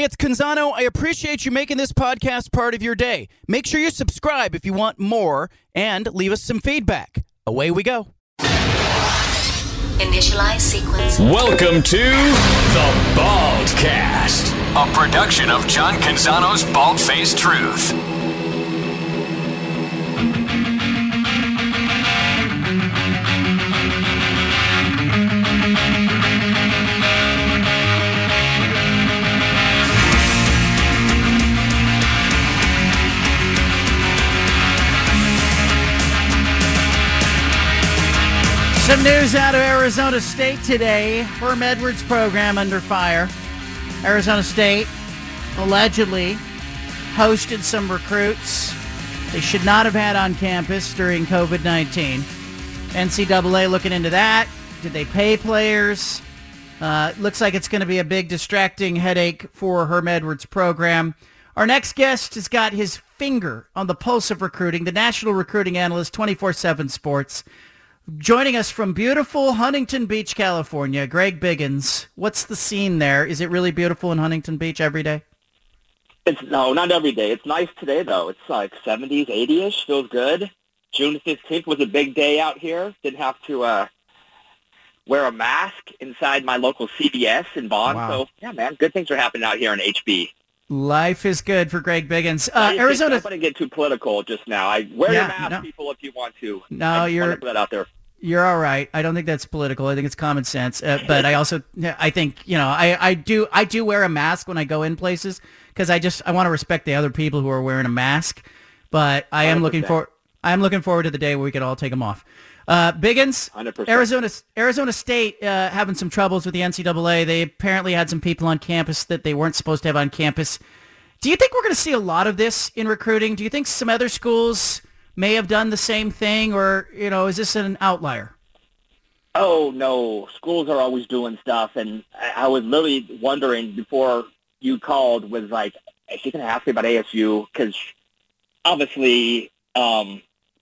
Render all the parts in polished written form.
Hey, it's Canzano. I appreciate you making this podcast part of your day. Make sure you subscribe if you want more and leave us some feedback. Away we go. Initialize sequence. Welcome to The Baldcast, a production of John Canzano's Bald-Faced Truth. Some news out of Arizona State today. Herm Edwards program under fire. Arizona State allegedly hosted some recruits they should not have had on campus during COVID-19. NCAA looking into that. Did they pay players? Looks like it's going to be a big distracting headache for Herm Edwards' program. Our next guest has got his finger on the pulse of recruiting, the national recruiting analyst, 24/7 Sports. Joining us from beautiful Huntington Beach, California, Greg Biggins. What's the scene there? Is it really beautiful in Huntington Beach every day? No, not every day. It's nice today, though. It's like 70s, 80-ish. Feels good. June 15th was a big day out here. Didn't have to wear a mask inside my local CVS in Bond. Wow. So, yeah, man, good things are happening out here in HB. Life is good for Greg Biggins. Arizona. I'm going to get too political just now. Wear your mask, people, if you want to. No, you're want to put that out there. You're all right. I don't think that's political. I think it's common sense. But I think, I do wear a mask when I go in places because I want to respect the other people who are wearing a mask. But I am looking forward to the day where we can all take them off. Biggins, 100%. Arizona State having some troubles with the NCAA. They apparently had some people on campus that they weren't supposed to have on campus. Do you think we're going to see a lot of this in recruiting? Do you think some other schools may have done the same thing, or, is this an outlier? Oh, no. Schools are always doing stuff, and I was literally wondering before you called, was like, is she going to ask me about ASU? Because obviously, and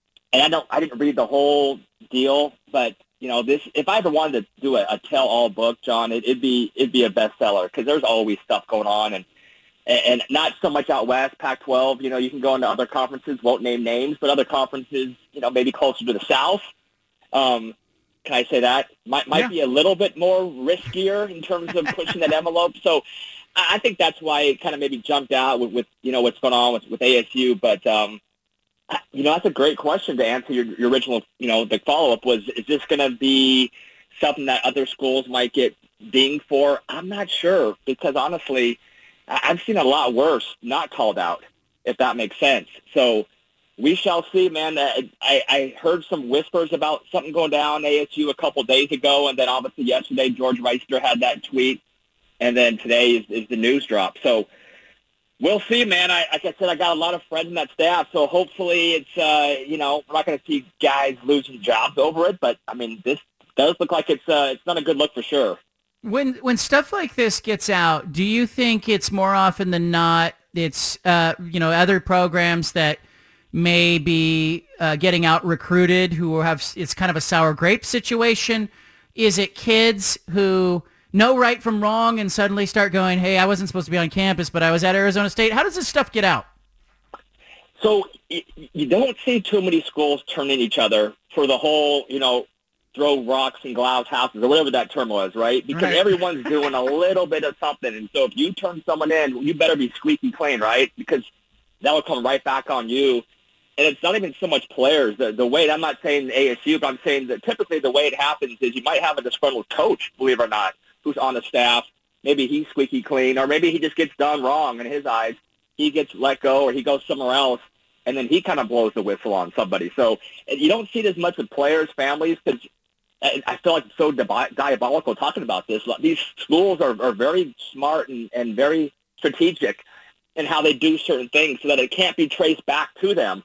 I didn't read the whole deal, but, if I ever wanted to do a tell-all book, John, it'd be a bestseller, because there's always stuff going on, and not so much out west, Pac-12, you can go into other conferences, won't name names, but other conferences, maybe closer to the south. Can I say that? Might be a little bit more riskier in terms of pushing that envelope. So I think that's why it kind of maybe jumped out with what's going on with ASU. But, that's a great question to answer your original, the follow-up was, is this going to be something that other schools might get dinged for? I'm not sure, because honestly, I've seen a lot worse not called out, if that makes sense. So we shall see, man. I heard some whispers about something going down ASU a couple days ago, and then obviously yesterday George Reister had that tweet, and then today is the news drop. So we'll see, man. Like I said, I got a lot of friends in that staff, so hopefully it's, we're not going to see guys losing jobs over it, but, this does look like it's not a good look for sure. When stuff like this gets out, do you think it's more often than not it's other programs that may be getting out recruited who have, it's kind of a sour grape situation? Is it kids who know right from wrong and suddenly start going, hey, I wasn't supposed to be on campus, but I was at Arizona State? How does this stuff get out? So you don't see too many schools turning each other for the whole, throw rocks in glass houses or whatever that term was, right? Because everyone's doing a little bit of something. And so if you turn someone in, you better be squeaky clean, right? Because that will come right back on you. And it's not even so much players. The way, I'm not saying ASU, but I'm saying that typically the way it happens is you might have a disgruntled coach, believe it or not, who's on the staff. Maybe he's squeaky clean, or maybe he just gets done wrong in his eyes. He gets let go or he goes somewhere else, and then he kind of blows the whistle on somebody. So you don't see it as much with players, families, because I feel like it's so diabolical talking about this. These schools are very smart and very strategic in how they do certain things so that it can't be traced back to them.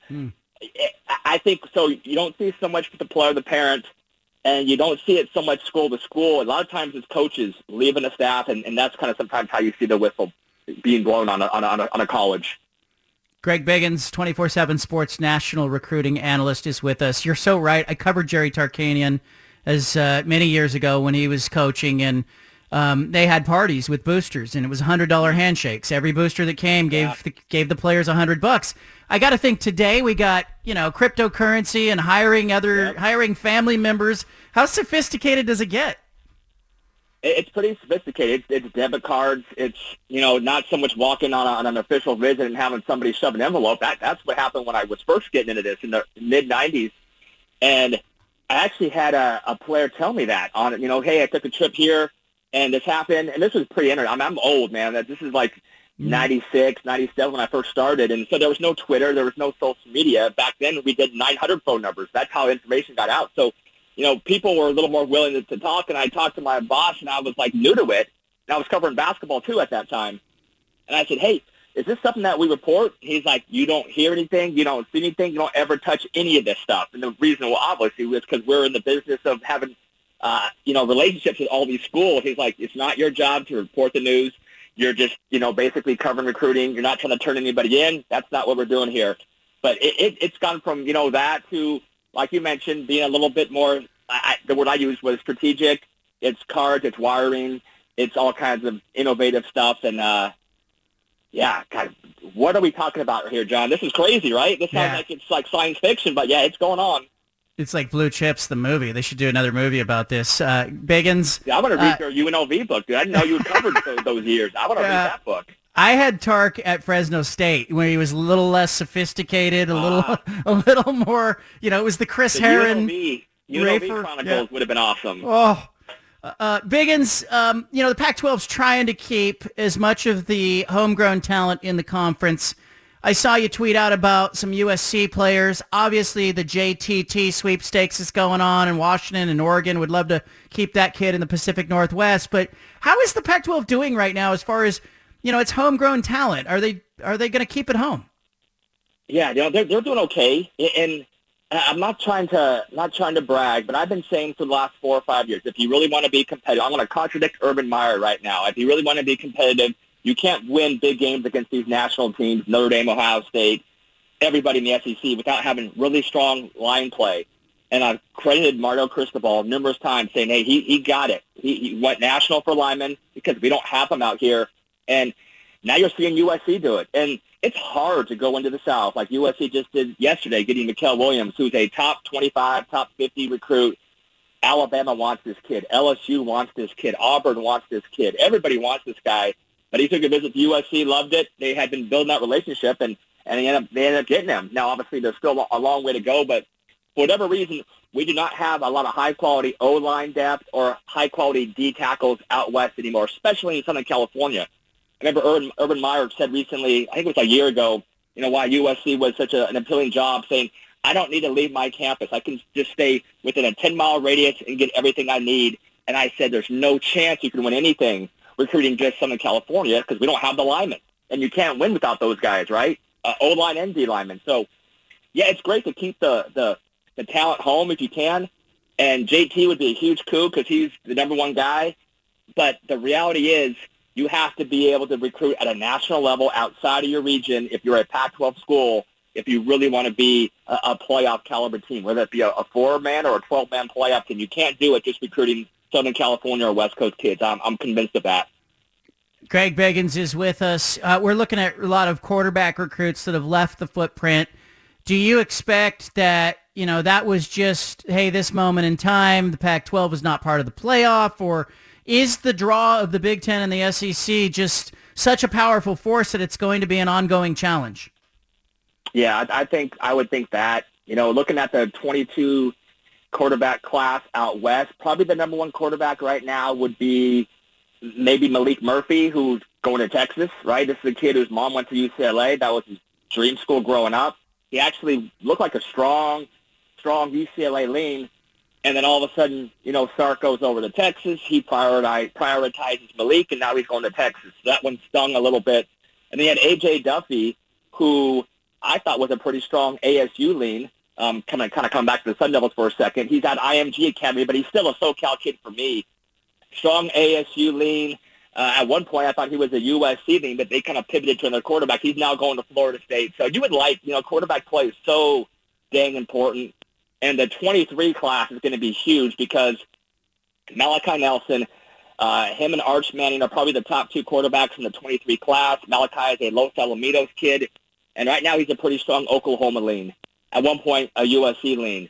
I think so. You don't see so much with the player, the parent, and you don't see it so much school to school. A lot of times it's coaches leaving the staff, and that's kind of sometimes how you see the whistle being blown on a college. Greg Biggins, 24/7 Sports national recruiting analyst, is with us. You're so right. I covered Jerry Tarkanian as many years ago when he was coaching, and they had parties with boosters, and it was $100 handshakes. Every booster that came gave the players $100. I got to think today we got, cryptocurrency and hiring family members. How sophisticated does it get? It's pretty sophisticated. It's debit cards. It's, not so much walking on an official visit and having somebody shove an envelope. That's what happened when I was first getting into this in the mid-'90s. And I actually had a player tell me that on it, hey, I took a trip here and this happened. And this was pretty interesting. I'm old, man. This is like 96, 97 when I first started. And so there was no Twitter. There was no social media. Back then we did 900 phone numbers. That's how information got out. So, people were a little more willing to talk. And I talked to my boss, and I was like new to it. And I was covering basketball too at that time. And I said, hey, is this something that we report? He's like, you don't hear anything, you don't see anything, you don't ever touch any of this stuff. And the reason, well, obviously, was because we're in the business of having, relationships with all these schools. He's like, it's not your job to report the news. You're just, basically covering recruiting. You're not trying to turn anybody in. That's not what we're doing here. But it's gone from, that to, like you mentioned, being a little bit more, the word I used was strategic. It's cards, it's wiring, it's all kinds of innovative stuff. And, God, what are we talking about here, John? This is crazy, right? This sounds like it's like science fiction, but yeah, it's going on. It's like Blue Chips, the movie. They should do another movie about this. Biggins. Yeah, I'm going to read your UNLV book, dude. I didn't know you covered those years. I want to read that book. I had Tark at Fresno State when he was a little less sophisticated, a little more, it was the Chris Herron. UNLV Chronicles would have been awesome. Oh, Biggins, the Pac-12's trying to keep as much of the homegrown talent in the conference. I saw you tweet out about some USC players. Obviously, the JTT sweepstakes is going on, and Washington and Oregon would love to keep that kid in the Pacific Northwest. But how is the Pac-12 doing right now as far as, its homegrown talent? Are they going to keep it home? Yeah, they're doing okay. And I'm not trying to brag, but I've been saying for the last 4 or 5 years, if you really want to be competitive, I'm going to contradict Urban Meyer right now. If you really want to be competitive, you can't win big games against these national teams, Notre Dame, Ohio State, everybody in the SEC, without having really strong line play. And I've credited Mario Cristobal numerous times saying, hey, he got it. He went national for linemen because we don't have them out here. And now you're seeing USC do it. And it's hard to go into the South like USC just did yesterday, getting Mikael Williams, who's a top 25, top 50 recruit. Alabama wants this kid. LSU wants this kid. Auburn wants this kid. Everybody wants this guy. But he took a visit to USC, loved it. They had been building that relationship, and they ended up getting him. Now, obviously, there's still a long way to go, but for whatever reason, we do not have a lot of high-quality O-line depth or high-quality D tackles out west anymore, especially in Southern California. I remember Urban Meyer said recently, I think it was a year ago, why USC was such an appealing job, saying, I don't need to leave my campus. I can just stay within a 10-mile radius and get everything I need. And I said, there's no chance you can win anything recruiting just Southern California because we don't have the linemen. And you can't win without those guys, right? O-line and D linemen. So, yeah, it's great to keep the talent home if you can. And JT would be a huge coup because he's the number one guy. But the reality is you have to be able to recruit at a national level outside of your region if you're a Pac-12 school, if you really want to be a playoff caliber team, whether it be a 4-man or a 12-man playoff team. You can't do it just recruiting Southern California or West Coast kids. I'm convinced of that. Greg Biggins is with us. We're looking at a lot of quarterback recruits that have left the footprint. Do you expect that, that was just, hey, this moment in time, the Pac-12 was not part of the playoff, or is the draw of the Big Ten and the SEC just such a powerful force that it's going to be an ongoing challenge? Yeah, I would think that, looking at the 22 quarterback class out west, probably the number one quarterback right now would be maybe Malik Murphy, who's going to Texas, right? This is a kid whose mom went to UCLA. That was his dream school growing up. He actually looked like a strong UCLA lean. And then all of a sudden, Sark goes over to Texas. He prioritizes Malik, and now he's going to Texas. So that one stung a little bit. And then you had A.J. Duffy, who I thought was a pretty strong ASU lean. Kind of come back to the Sun Devils for a second. He's at IMG Academy, but he's still a SoCal kid for me. Strong ASU lean. At one point, I thought he was a USC lean, but they kind of pivoted to another quarterback. He's now going to Florida State. So you would like, quarterback play is so dang important. And the 23 class is going to be huge because Malachi Nelson, Him and Arch Manning are probably the top two quarterbacks in the 23 class. Malachi is a Los Alamitos kid, and right now he's a pretty strong Oklahoma lean. At one point, a USC lean.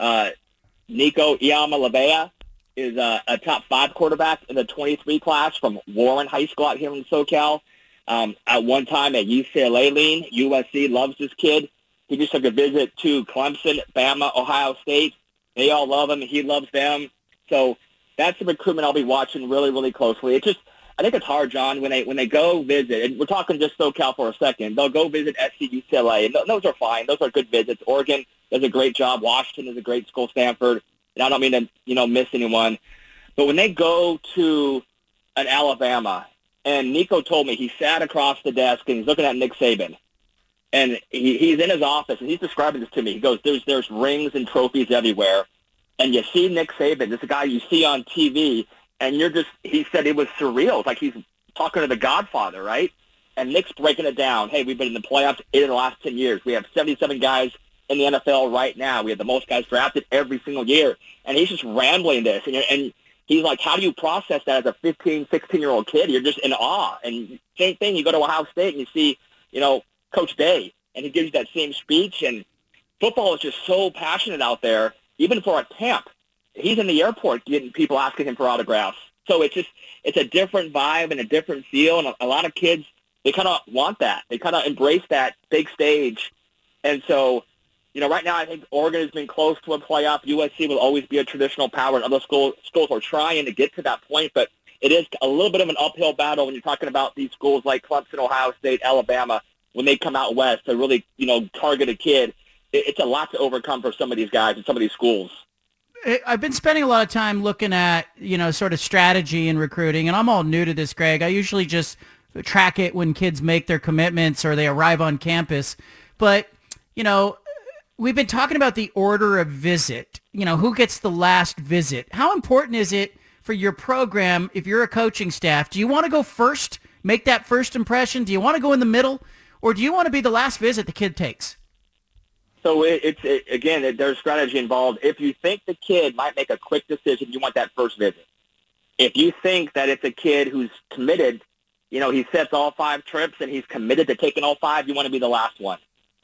Nico Iamaleava is a top 5 quarterback in the 23 class from Warren High School out here in SoCal. At one time, a UCLA lean. USC loves this kid. He just took a visit to Clemson, Bama, Ohio State. They all love him. He loves them. So that's the recruitment I'll be watching really, really closely. I think it's hard, John, when they go visit, and we're talking just SoCal for a second, they'll go visit SC, UCLA, and those are fine. Those are good visits. Oregon does a great job. Washington is a great school. Stanford, and I don't mean to, miss anyone. But when they go to an Alabama, and Nico told me he sat across the desk and he's looking at Nick Saban, and he's in his office, and he's describing this to me. He goes, there's rings and trophies everywhere. And you see Nick Saban, this guy you see on TV, and he said it was surreal. It's like he's talking to the Godfather, right? And Nick's breaking it down. Hey, we've been in the playoffs 8 of the last 10 years. We have 77 guys in the NFL right now. We have the most guys drafted every single year. And he's just rambling this. And he's like, how do you process that as a 15, 16-year-old kid? You're just in awe. And same thing, you go to Ohio State and you see, Coach Day, and he gives you that same speech. And football is just so passionate out there. Even for a temp, he's in the airport getting people asking him for autographs. So it's a different vibe and a different feel, and a lot of kids, they kind of want that. They kind of embrace that big stage. And so, right now I think Oregon has been close to a playoff. USC will always be a traditional power, and other schools are trying to get to that point, but it is a little bit of an uphill battle when you're talking about these schools like Clemson, Ohio State, Alabama, when they come out west to really, target a kid. It's a lot to overcome for some of these guys and some of these schools. I've been spending a lot of time looking at, sort of strategy in recruiting, and I'm all new to this, Greg. I usually just track it when kids make their commitments or they arrive on campus. But, we've been talking about the order of visit, who gets the last visit. How important is it for your program if you're a coaching staff? Do you want to go first, make that first impression? Do you want to go in the middle, or do you want to be the last visit the kid takes? So again, there's strategy involved. If you think the kid might make a quick decision, you want that first visit. If you think that it's a kid who's committed, he sets all 5 trips and he's committed to taking all 5, you want to be the last one.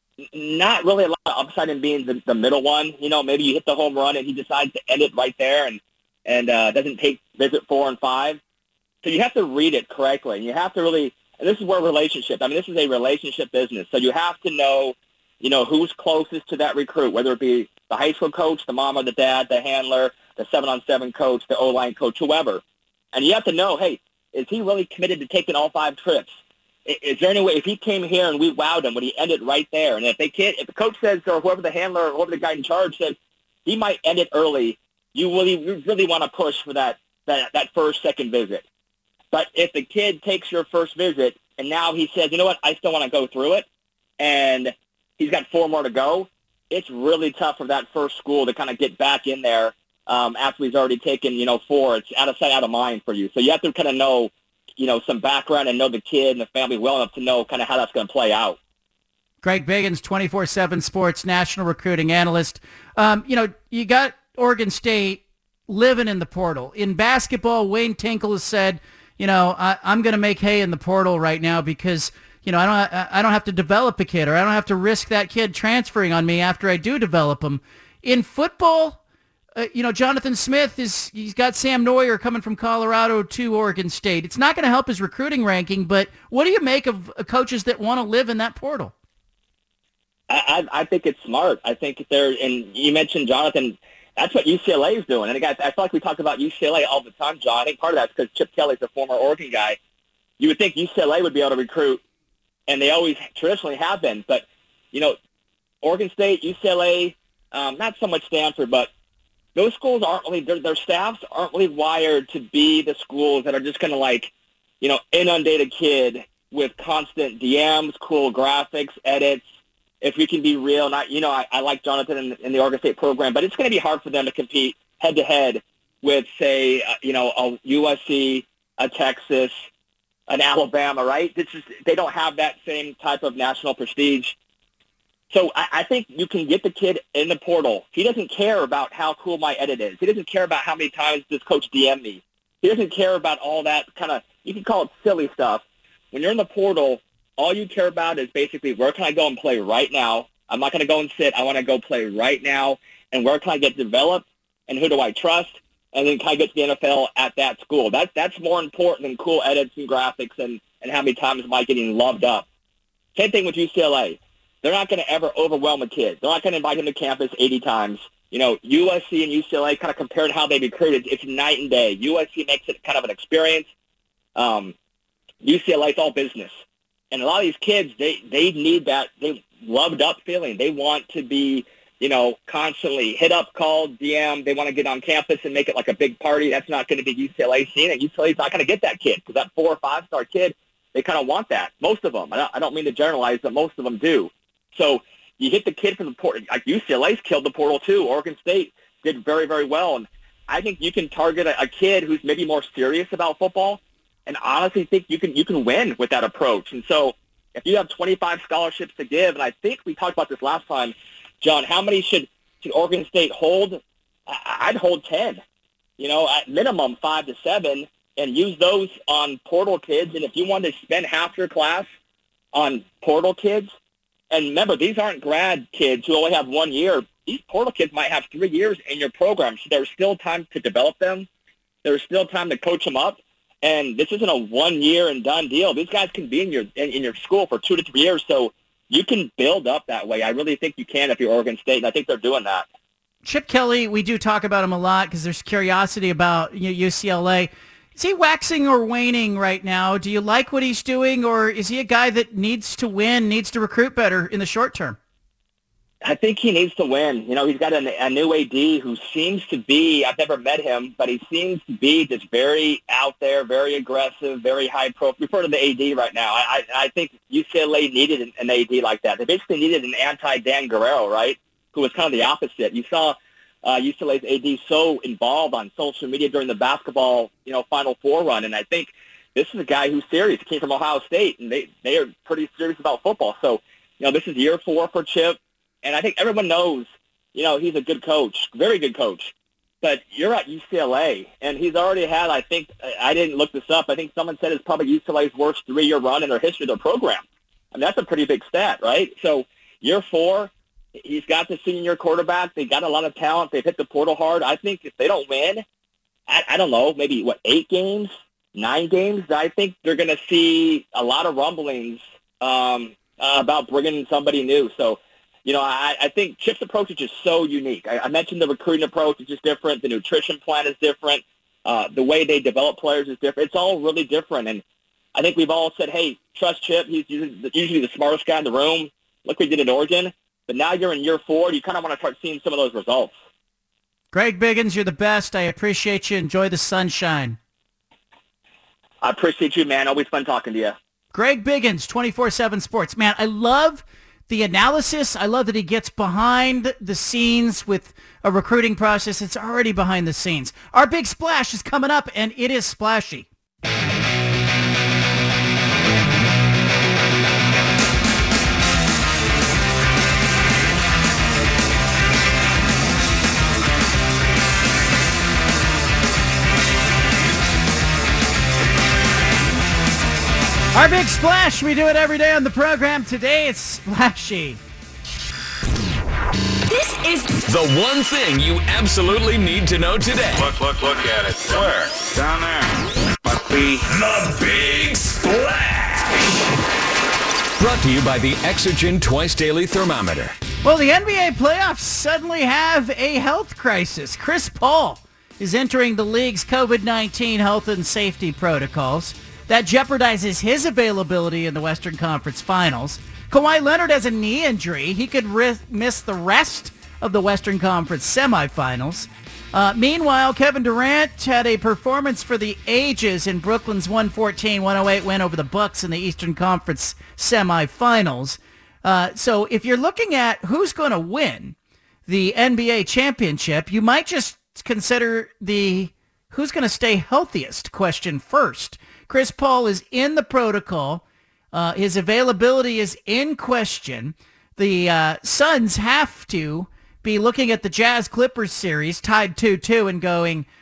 Not really a lot of upside in being the middle one. Maybe you hit the home run and he decides to end it right there and doesn't take visit 4 and 5. So you have to read it correctly. And you have to really, and this is where this is a relationship business. So you have to know, who's closest to that recruit, whether it be the high school coach, the mom or the dad, the handler, the 7-on-7 coach, the O-line coach, whoever. And you have to know, hey, is he really committed to taking all 5 trips? Is there any way, if he came here and we wowed him, would he end it right there? And if the coach says, or whoever the handler or whoever the guy in charge says, he might end it early, you really want to push for that first, second visit. But if the kid takes your first visit and now he says, you know what, I still want to go through it, and he's got 4 more to go, it's really tough for that first school to kind of get back in there after he's already taken, 4. It's out of sight, out of mind for you. So you have to kind of know, some background and know the kid and the family well enough to know kind of how that's going to play out. Greg Biggins, 24/7 Sports National Recruiting Analyst. You got Oregon State living in the portal. In basketball, Wayne Tinkle has said, I'm going to make hay in the portal right now because I don't have to develop a kid, or I don't have to risk that kid transferring on me after I do develop him. In football, Jonathan Smith he's got Sam Neuer coming from Colorado to Oregon State. It's not going to help his recruiting ranking, but what do you make of coaches that want to live in that portal? I think it's smart. I think and you mentioned Jonathan, that's what UCLA is doing. And again, I feel like we talk about UCLA all the time, John. I think part of that's because Chip Kelly's a former Oregon guy. You would think UCLA would be able to recruit, and they always traditionally have been. But, Oregon State, UCLA, not so much Stanford, but those schools aren't really, their staffs aren't really wired to be the schools that are just going to inundate a kid with constant DMs, cool graphics, edits. If we can be real, I like Jonathan in the Oregon State program, but it's going to be hard for them to compete head-to-head with, say, a USC, a Texas, an Alabama, right? They don't have that same type of national prestige. So I think you can get the kid in the portal. He doesn't care about how cool my edit is. He doesn't care about how many times this coach DM me. He doesn't care about all that kind of, you can call it silly stuff. When you're in the portal, all you care about is basically where can I go and play right now? I'm not going to go and sit. I want to go play right now. And where can I get developed? And who do I trust? And then can I get to the NFL at that school? That's more important than cool edits and graphics and how many times am I getting loved up. Same thing with UCLA. They're not going to ever overwhelm a kid. They're not going to invite him to campus 80 times. You know, USC and UCLA kind of compared how they recruited. It's night and day. USC makes it kind of an experience. UCLA, it's all business. And a lot of these kids, they need that they loved up feeling. They want to be, you know, constantly hit up, call, DM. They want to get on campus and make it like a big party. That's not going to be UCLA scene, and UCLA's not going to get that kid because that 4 or 5-star kid, they kind of want that. Most of them. I don't mean to generalize, but most of them do. So you hit the kid from the portal. Like UCLA's killed the portal too. Oregon State did very, very well. And I think you can target a kid who's maybe more serious about football and honestly think you can win with that approach. And so if you have 25 scholarships to give, and I think we talked about this last time, John, how many should Oregon State hold? I'd hold 10. You know, at minimum 5 to 7, and use those on portal kids. And if you want to spend half your class on portal kids, and remember, these aren't grad kids who only have 1 year. These portal kids might have 3 years in your program, so there's still time to develop them. There's still time to coach them up. And this isn't a 1 year and done deal. These guys can be in your school for 2 to 3 years, so you can build up that way. I really think you can if you're Oregon State, and I think they're doing that. Chip Kelly, we do talk about him a lot because there's curiosity about UCLA. Is he waxing or waning right now? Do you like what he's doing, or is he a guy that needs to win, needs to recruit better in the short term? I think he needs to win. You know, he's got a new AD who seems to be, I've never met him, but he seems to be just very out there, very aggressive, very high profile. Refer to the AD right now. I think UCLA needed an AD like that. They basically needed an anti-Dan Guerrero, right, who was kind of the opposite. You saw UCLA's AD so involved on social media during the basketball, Final Four run, and I think this is a guy who's serious. He came from Ohio State, and they are pretty serious about football. So, this is year 4 for Chip. And I think everyone knows, he's a good coach, very good coach. But you're at UCLA, and he's already had, I think, I didn't look this up, I think someone said it's probably UCLA's worst 3-year run in their history of their program. I mean, that's a pretty big stat, right? So year 4, he's got the senior quarterback. They got a lot of talent. They've hit the portal hard. I think if they don't win, I don't know, maybe, 8 games, 9 games, I think they're going to see a lot of rumblings about bringing in somebody new. So, I think Chip's approach is just so unique. I mentioned the recruiting approach is just different. The nutrition plan is different. The way they develop players is different. It's all really different. And I think we've all said, hey, trust Chip. He's usually the smartest guy in the room. Look what he did at Oregon. But now you're in year 4. You kind of want to start seeing some of those results. Greg Biggins, you're the best. I appreciate you. Enjoy the sunshine. I appreciate you, man. Always fun talking to you. Greg Biggins, 24/7 Sports. Man, I love the analysis. I love that he gets behind the scenes with a recruiting process. It's already behind the scenes. Our big splash is coming up, and it is splashy. Our big splash, we do it every day on the program. Today it's splashy. This is the one thing you absolutely need to know today. Look at it. Where? Down there. Must be the Big Splash. Brought to you by the Exergen Twice Daily Thermometer. Well, the NBA playoffs suddenly have a health crisis. Chris Paul is entering the league's COVID-19 health and safety protocols. That jeopardizes his availability in the Western Conference Finals. Kawhi Leonard has a knee injury. He could miss the rest of the Western Conference semifinals. Meanwhile, Kevin Durant had a performance for the ages in Brooklyn's 114-108 win over the Bucks in the Eastern Conference semifinals. So if you're looking at who's going to win the NBA championship, you might just consider the who's going to stay healthiest question first. Chris Paul is in the protocol. His availability is in question. The Suns have to be looking at the Jazz-Clippers series tied 2-2 and going,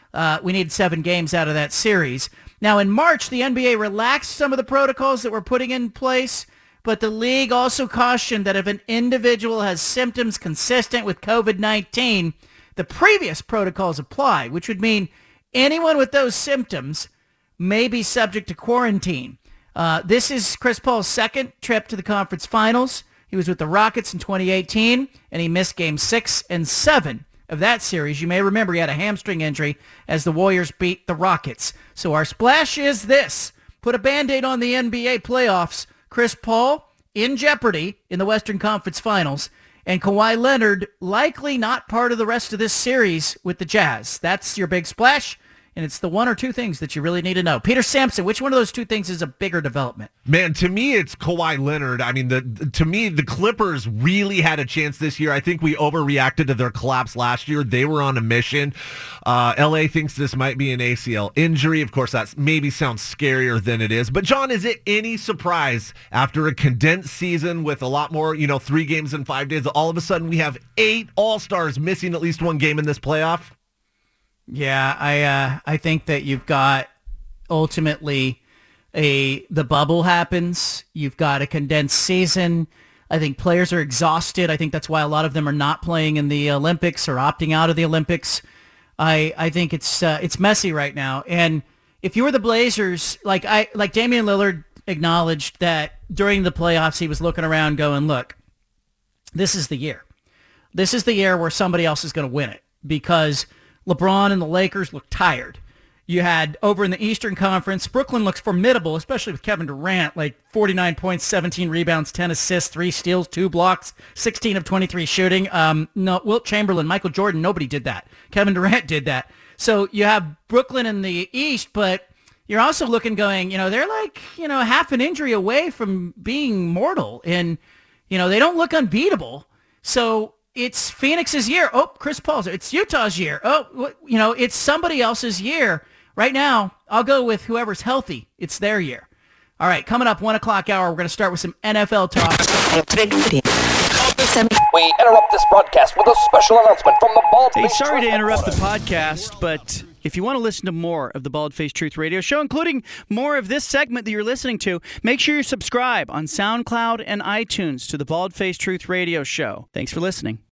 we needed 7 games out of that series. Now, in March, the NBA relaxed some of the protocols that were putting in place, but the league also cautioned that if an individual has symptoms consistent with COVID-19, the previous protocols apply, which would mean anyone with those symptoms may be subject to quarantine. This is Chris Paul's second trip to the conference finals. He was with the Rockets in 2018, and he missed Games 6 and 7 of that series. You may remember he had a hamstring injury as the Warriors beat the Rockets. So our splash is this. Put a Band-Aid on the NBA playoffs. Chris Paul in jeopardy in the Western Conference Finals, and Kawhi Leonard likely not part of the rest of this series with the Jazz. That's your big splash. And it's the one or two things that you really need to know. Peter Sampson, which one of those two things is a bigger development? Man, to me, it's Kawhi Leonard. I mean, to me, the Clippers really had a chance this year. I think we overreacted to their collapse last year. They were on a mission. LA thinks this might be an ACL injury. Of course, that maybe sounds scarier than it is. But, John, is it any surprise after a condensed season with a lot more, 3 games in 5 days, all of a sudden we have 8 All-Stars missing at least one game in this playoff? Yeah, I think that you've got ultimately the bubble happens. You've got a condensed season. I think players are exhausted. I think that's why a lot of them are not playing in the Olympics or opting out of the Olympics. I think it's messy right now. And if you were the Blazers, like Damian Lillard acknowledged that during the playoffs he was looking around going, look, this is the year. This is the year where somebody else is going to win it because LeBron and the Lakers look tired. You had over in the Eastern Conference, Brooklyn looks formidable, especially with Kevin Durant, like 49 points, 17 rebounds, 10 assists, 3 steals, 2 blocks, 16 of 23 shooting. No, Wilt Chamberlain, Michael Jordan, nobody did that. Kevin Durant did that. So you have Brooklyn in the East, but you're also looking going, they're like, half an injury away from being mortal. And, they don't look unbeatable. So it's Phoenix's year. Oh, Chris Paul's. It's Utah's year. Oh, it's somebody else's year. Right now, I'll go with whoever's healthy. It's their year. All right, coming up 1 o'clock hour, we're going to start with some NFL talk. We interrupt this broadcast with a special announcement from the Bald Face. Hey, sorry to interrupt the podcast, but if you want to listen to more of the Bald Face Truth Radio Show, including more of this segment that you're listening to, make sure you subscribe on SoundCloud and iTunes to the Bald Face Truth Radio Show. Thanks for listening.